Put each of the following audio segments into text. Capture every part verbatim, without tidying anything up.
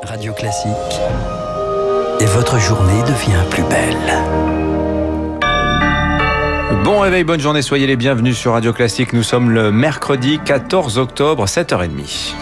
Radio Classique. Et votre journée devient plus belle. Bon réveil, bonne journée, soyez les bienvenus sur Radio Classique. Nous sommes le mercredi quatorze octobre, sept heures trente.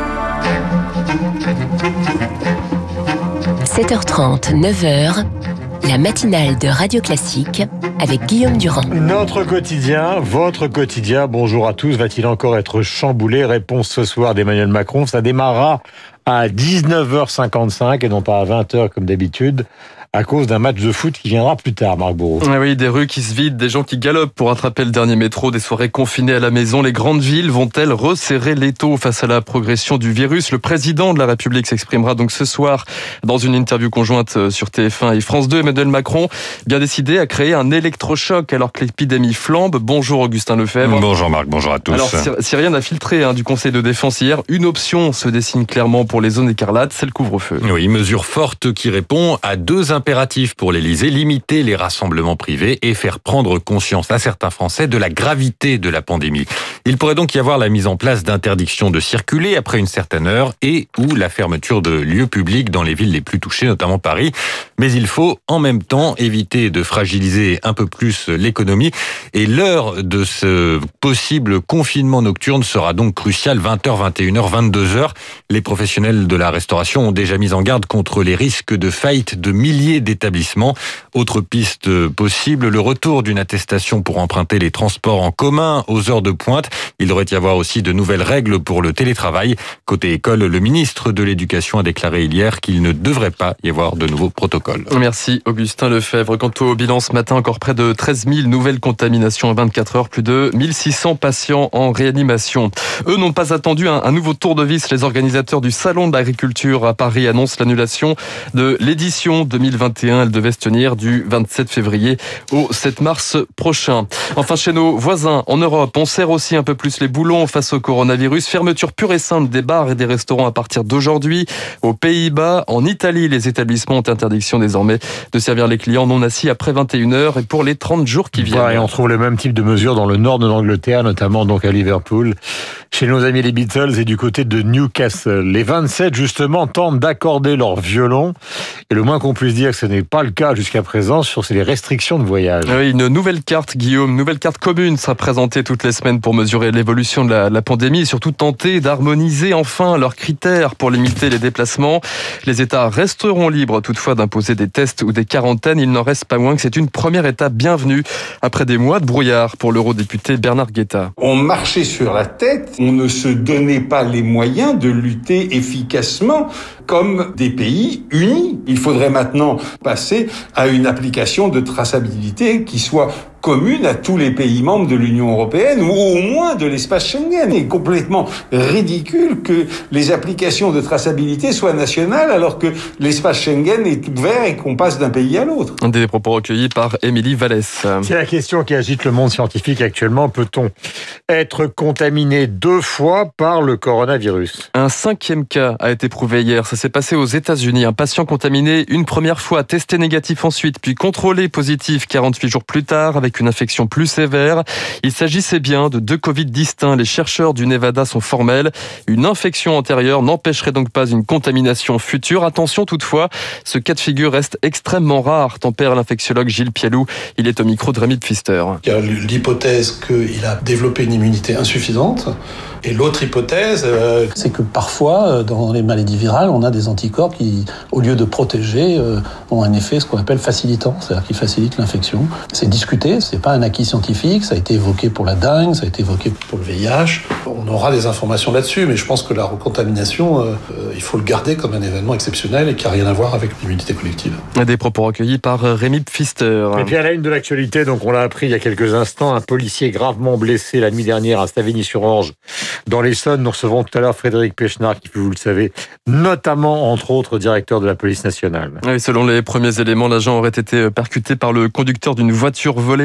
sept heures trente, neuf heures, la matinale de Radio Classique avec Guillaume Durand. Notre quotidien, votre quotidien, bonjour à tous, va-t-il encore être chamboulé? Réponse ce soir d'Emmanuel Macron, ça démarrera à dix-neuf heures cinquante-cinq et non pas à vingt heures comme d'habitude, à cause d'un match de foot qui viendra plus tard, Marc Bourreau. Ah oui, des rues qui se vident, des gens qui galopent pour attraper le dernier métro, des soirées confinées à la maison. Les grandes villes vont-elles resserrer l'étau face à la progression du virus? Le président de la République s'exprimera donc ce soir dans une interview conjointe sur T F un et France deux. Emmanuel Macron, bien décidé à créer un électrochoc alors que l'épidémie flambe. Bonjour Augustin Lefebvre. Bonjour Marc, bonjour à tous. Alors si, si rien n'a filtré hein, du Conseil de défense hier, une option se dessine clairement pour les zones écarlates, c'est le couvre-feu. Oui, mesure forte qui répond à deux impératifs pour l'Élysée, limiter les rassemblements privés et faire prendre conscience à certains Français de la gravité de la pandémie. Il pourrait donc y avoir la mise en place d'interdictions de circuler après une certaine heure et ou la fermeture de lieux publics dans les villes les plus touchées, notamment Paris. Mais il faut en même temps éviter de fragiliser un peu plus l'économie et l'heure de ce possible confinement nocturne sera donc cruciale, vingt heures, vingt et une heures, vingt-deux heures. Les professionnels de la restauration ont déjà mis en garde contre les risques de faillite de milliers d'établissements. Autre piste possible, le retour d'une attestation pour emprunter les transports en commun aux heures de pointe. Il devrait y avoir aussi de nouvelles règles pour le télétravail. Côté école, le ministre de l'Éducation a déclaré hier qu'il ne devrait pas y avoir de nouveaux protocoles. Merci Augustin Lefebvre. Quant au bilan ce matin, encore près de treize mille nouvelles contaminations en vingt-quatre heures, plus de mille six cents patients en réanimation. Eux n'ont pas attendu un, un nouveau tour de vis. Les organisateurs du Salon de l'Agriculture à Paris annoncent l'annulation de l'édition deux mille vingt et un. Elle devait se tenir du vingt-sept février au sept mars prochain. Enfin, chez nos voisins en Europe, on serre aussi un peu plus les boulons face au coronavirus. Fermeture pure et simple des bars et des restaurants à partir d'aujourd'hui. Aux Pays-Bas, en Italie, les établissements ont interdiction désormais de servir les clients non assis après vingt et une heures et pour les trente jours qui viennent. Ouais, et on trouve le même type de mesures dans le nord de l'Angleterre, notamment donc à Liverpool, chez nos amis les Beatles et du côté de Newcastle. Les vingt-sept, justement, tentent d'accorder leur violon. Et le moins qu'on puisse dire que ce n'est pas le cas jusqu'à présent sur les restrictions de voyage. Oui, une nouvelle carte, Guillaume, une nouvelle carte commune sera présentée toutes les semaines pour mesurer l'évolution de la, la pandémie et surtout tenter d'harmoniser enfin leurs critères pour limiter les déplacements. Les États resteront libres toutefois d'imposer des tests ou des quarantaines. Il n'en reste pas moins que c'est une première étape bienvenue après des mois de brouillard pour l'eurodéputé Bernard Guetta. On marchait sur la tête, on ne se donnait pas les moyens de lutter efficacement comme des pays unis. Il faudrait maintenant passer à une application de traçabilité qui soit commune à tous les pays membres de l'Union européenne ou au moins de l'espace Schengen. Il est complètement ridicule que les applications de traçabilité soient nationales alors que l'espace Schengen est ouvert et qu'on passe d'un pays à l'autre. Des propos recueillis par Émilie Vallès. C'est la question qui agite le monde scientifique actuellement. Peut-on être contaminé deux fois par le coronavirus? Un cinquième cas a été prouvé hier. Ça s'est passé aux États-Unis. Un patient contaminé une première fois, testé négatif ensuite, puis contrôlé positif quarante-huit jours plus tard avec une infection plus sévère. Il s'agissait bien de deux Covid distincts. Les chercheurs du Nevada sont formels. Une infection antérieure n'empêcherait donc pas une contamination future. Attention toutefois, ce cas de figure reste extrêmement rare, tempère l'infectiologue Gilles Pialou. Il est au micro de Rémi Pfister. Il y a l'hypothèse qu'il a développé une immunité insuffisante. Et l'autre hypothèse, euh, c'est que parfois, dans les maladies virales, on a des anticorps qui, au lieu de protéger, euh, ont un effet, ce qu'on appelle facilitant, c'est-à-dire qui facilite l'infection. C'est discuté, c'est pas un acquis scientifique, ça a été évoqué pour la dengue, ça a été évoqué pour le V I H. On aura des informations là-dessus, mais je pense que la recontamination, euh, euh, il faut le garder comme un événement exceptionnel et qui n'a rien à voir avec l'immunité collective. Des propos recueillis par Rémi Pfister. Et puis à la une de l'actualité, donc on l'a appris il y a quelques instants, un policier gravement blessé la nuit dernière à Savigny-sur-Orge. Dans l'Essonne, nous recevons tout à l'heure Frédéric Pechnard, qui, vous le savez, notamment, entre autres, directeur de la police nationale. Oui, selon les premiers éléments, l'agent aurait été percuté par le conducteur d'une voiture volée.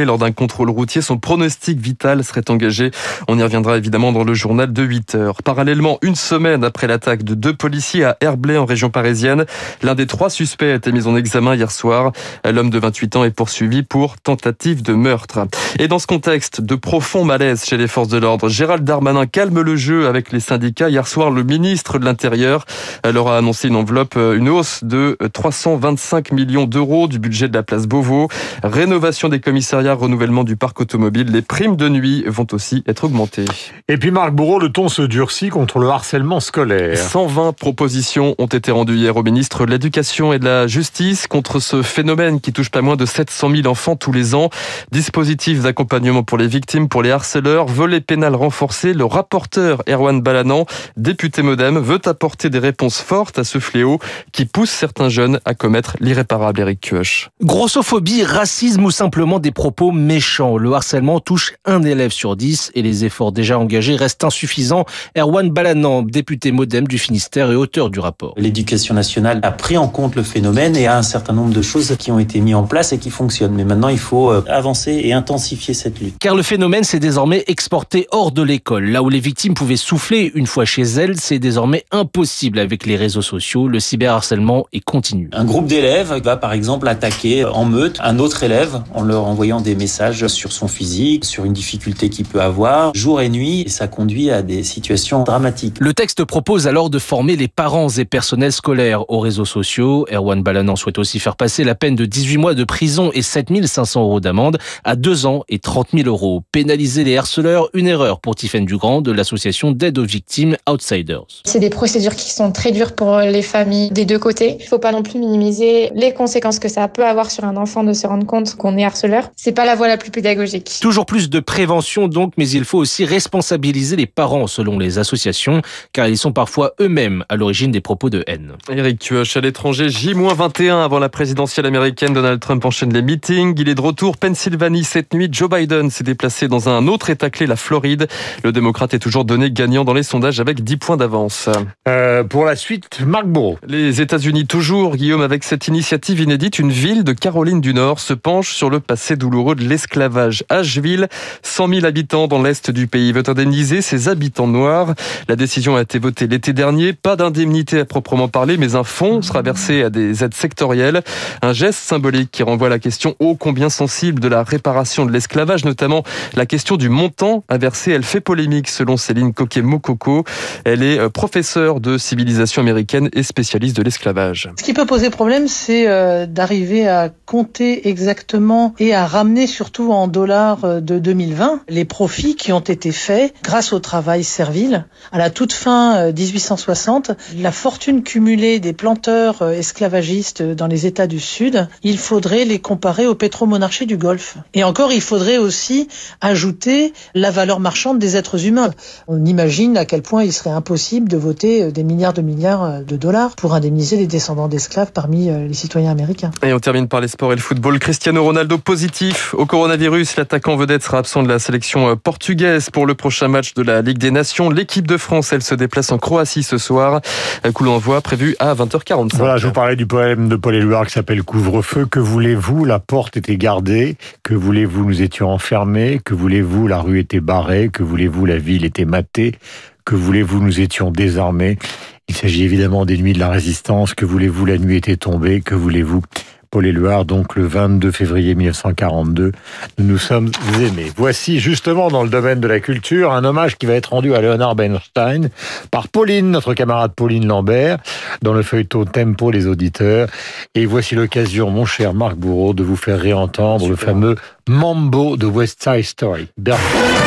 lors d'un contrôle routier. Son pronostic vital serait engagé. On y reviendra évidemment dans le journal de huit heures. Parallèlement, une semaine après l'attaque de deux policiers à Herblay en région parisienne, l'un des trois suspects a été mis en examen hier soir. L'homme de vingt-huit ans est poursuivi pour tentative de meurtre. Et dans ce contexte de profond malaise chez les forces de l'ordre, Gérald Darmanin calme le jeu avec les syndicats. Hier soir, le ministre de l'Intérieur leur a annoncé une enveloppe, une hausse de trois cent vingt-cinq millions d'euros du budget de la place Beauvau. Rénovation des commissariats, renouvellement du parc automobile. Les primes de nuit vont aussi être augmentées. Et puis Marc Bourreau, le ton se durcit contre le harcèlement scolaire. cent vingt propositions ont été rendues hier au ministre de l'Éducation et de la Justice contre ce phénomène qui touche pas moins de sept cent mille enfants tous les ans. Dispositifs d'accompagnement pour les victimes, pour les harceleurs, volet pénal renforcé. Le rapporteur Erwan Balanant, député Modem, veut apporter des réponses fortes à ce fléau qui pousse certains jeunes à commettre l'irréparable. Éric Kioch. Grossophobie, racisme ou simplement des propos méchants. Le harcèlement touche un élève sur dix et les efforts déjà engagés restent insuffisants. Erwan Balanant, député Modem du Finistère et auteur du rapport. L'éducation nationale a pris en compte le phénomène et a un certain nombre de choses qui ont été mises en place et qui fonctionnent. Mais maintenant, il faut avancer et intensifier cette lutte. Car le phénomène s'est désormais exporté hors de l'école. Là où les victimes pouvaient souffler une fois chez elles, c'est désormais impossible avec les réseaux sociaux. Le cyberharcèlement est continu. Un groupe d'élèves va par exemple attaquer en meute un autre élève en leur envoyant des messages sur son physique, sur une difficulté qu'il peut avoir, jour et nuit, et ça conduit à des situations dramatiques. Le texte propose alors de former les parents et personnels scolaires aux réseaux sociaux. Erwan Balanant souhaite aussi faire passer la peine de dix-huit mois de prison et sept mille cinq cents euros d'amende à deux ans et trente mille euros. Pénaliser les harceleurs, une erreur pour Tiffaine Dugrand de l'association d'aide aux victimes Outsiders. C'est des procédures qui sont très dures pour les familles des deux côtés. Il ne faut pas non plus minimiser les conséquences que ça peut avoir sur un enfant de se rendre compte qu'on est harceleur. C'est pas la voie la plus pédagogique. Toujours plus de prévention donc, mais il faut aussi responsabiliser les parents selon les associations, car ils sont parfois eux-mêmes à l'origine des propos de haine. Éric Kioch, à l'étranger, J vingt et un avant la présidentielle américaine, Donald Trump enchaîne les meetings. Il est de retour Pennsylvanie cette nuit. Joe Biden s'est déplacé dans un autre État clé, la Floride. Le démocrate est toujours donné gagnant dans les sondages avec dix points d'avance. Euh, pour la suite, Marc Bourreau. Les États-Unis toujours, Guillaume, avec cette initiative inédite, une ville de Caroline du Nord se penche sur le passé douloureux de l'esclavage. Asheville, cent mille habitants dans l'est du pays, veut indemniser ses habitants noirs. La décision a été votée l'été dernier. Pas d'indemnité à proprement parler, mais un fonds sera versé à des aides sectorielles. Un geste symbolique qui renvoie à la question ô combien sensible de la réparation de l'esclavage, notamment la question du montant à verser. Elle fait polémique selon Céline Coquet-Mokoko. Elle est professeure de civilisation américaine et spécialiste de l'esclavage. Ce qui peut poser problème, c'est euh, d'arriver à compter exactement et à ramener surtout en dollars de deux mille vingt les profits qui ont été faits grâce au travail servile. À la toute fin dix-huit cent soixante, la fortune cumulée des planteurs esclavagistes dans les États du Sud, il faudrait les comparer aux pétromonarchies du Golfe. Et encore, il faudrait aussi ajouter la valeur marchande des êtres humains. On imagine à quel point il serait impossible de voter des milliards de milliards de dollars pour indemniser les descendants d'esclaves parmi les citoyens américains. Et on termine par les sports et le football. Cristiano Ronaldo positif au coronavirus. L'attaquant vedette sera absent de la sélection portugaise pour le prochain match de la Ligue des Nations. L'équipe de France, elle se déplace en Croatie ce soir. Coup d'envoi prévu à vingt heures quarante-cinq. Voilà, je vous parlais du poème de Paul Éluard qui s'appelle Couvre-feu. Que voulez-vous? La porte était gardée. Que voulez-vous? Nous étions enfermés. Que voulez-vous? La rue était barrée. Que voulez-vous? La ville était matée. Que voulez-vous? Nous étions désarmés. Il s'agit évidemment des nuits de la résistance. Que voulez-vous? La nuit était tombée. Que voulez-vous? Paul Éluard, donc le vingt-deux février mille neuf cent quarante-deux, nous nous sommes aimés. Voici justement dans le domaine de la culture un hommage qui va être rendu à Leonard Bernstein par Pauline, notre camarade Pauline Lambert, dans le feuilleton Tempo les auditeurs. Et voici l'occasion, mon cher Marc Bourreau, de vous faire réentendre Super. le fameux Mambo de West Side Story. Bertrand.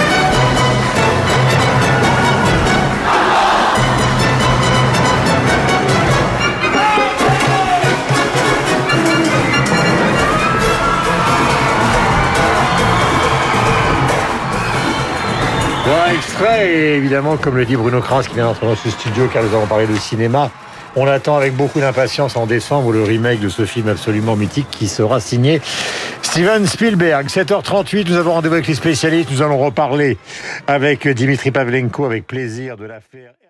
Voilà, extrait, et évidemment, comme le dit Bruno Kras qui vient d'entrer dans ce studio, car nous avons parlé de cinéma, on attend avec beaucoup d'impatience en décembre le remake de ce film absolument mythique qui sera signé Steven Spielberg. sept heures trente-huit, nous avons rendez-vous avec les spécialistes, nous allons reparler avec Dimitri Pavlenko avec plaisir de l'affaire...